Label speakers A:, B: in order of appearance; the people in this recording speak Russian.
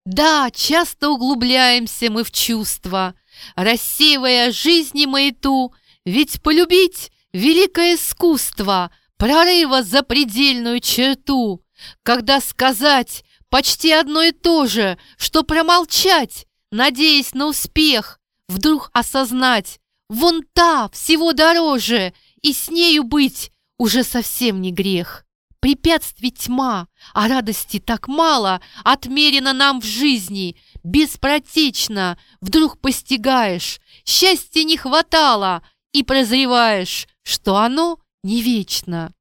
A: Да, часто углубляемся мы в чувства, рассеивая жизни маяту, ведь полюбить — великое искусство прорыва за предельную черту, когда сказать почти одно и то же, что промолчать, надеясь на успех, вдруг осознать: вон та всего дороже, и с нею быть уже совсем не грех. Препятствий тьма, а радости так мало отмерено нам в жизни. Беспротечно вдруг постигаешь, счастья не хватало, и прозреваешь, что оно не вечно.